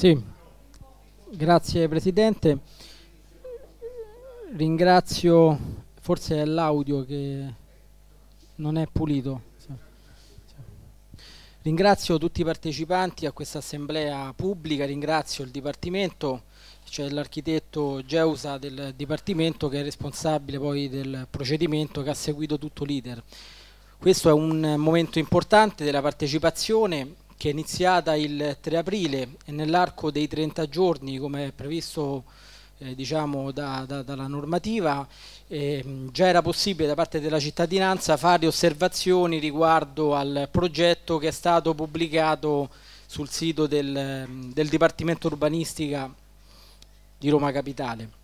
Sì, grazie Presidente. Ringrazio, forse è l'audio che non è pulito. Sì, sì. Ringrazio tutti i partecipanti a questa assemblea pubblica, ringrazio il Dipartimento, c'è l'architetto Geusa del Dipartimento che è responsabile poi del procedimento che ha seguito tutto l'iter. Questo è un momento importante della partecipazione che è iniziata il 3 aprile e nell'arco dei 30 giorni, come è previsto diciamo dalla normativa, già era possibile da parte della cittadinanza fare osservazioni riguardo al progetto che è stato pubblicato sul sito del Dipartimento Urbanistica di Roma Capitale.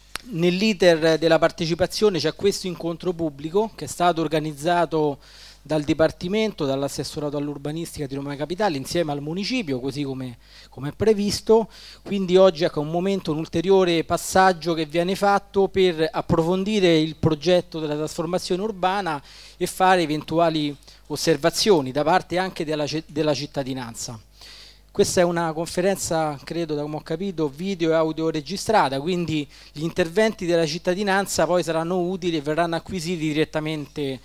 Nell'iter della partecipazione c'è questo incontro pubblico che è stato organizzato dal Dipartimento, dall'assessorato all'urbanistica di Roma Capitale insieme al municipio, così come è previsto. Quindi oggi ecco un momento, un ulteriore passaggio che viene fatto per approfondire il progetto della trasformazione urbana e fare eventuali osservazioni da parte anche della cittadinanza. Questa è una conferenza, credo, da come ho capito, video e audio registrata, quindi gli interventi della cittadinanza poi saranno utili e verranno acquisiti direttamente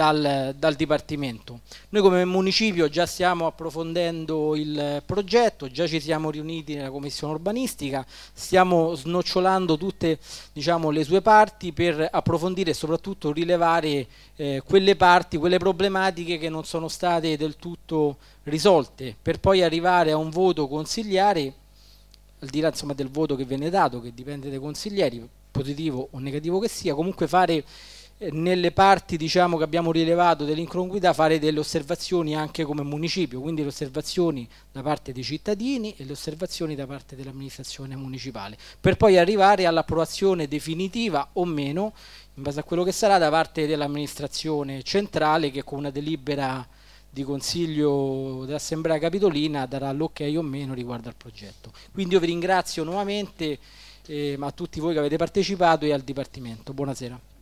dal Dipartimento. Noi come municipio già stiamo approfondendo il progetto, già ci siamo riuniti nella commissione urbanistica, stiamo snocciolando tutte diciamo, le sue parti per approfondire e soprattutto rilevare quelle parti, quelle problematiche che non sono state del tutto risolte, per poi arrivare a un voto consigliare, al di là insomma, del voto che viene dato, che dipende dai consiglieri, positivo o negativo che sia, comunque fare nelle parti diciamo, che abbiamo rilevato dell'incongruità, fare delle osservazioni anche come municipio, quindi le osservazioni da parte dei cittadini e le osservazioni da parte dell'amministrazione municipale, per poi arrivare all'approvazione definitiva o meno, in base a quello che sarà, da parte dell'amministrazione centrale che con una delibera di consiglio dell'Assemblea Capitolina darà l'ok o meno riguardo al progetto. Quindi io vi ringrazio nuovamente a tutti voi che avete partecipato e al Dipartimento. Buonasera.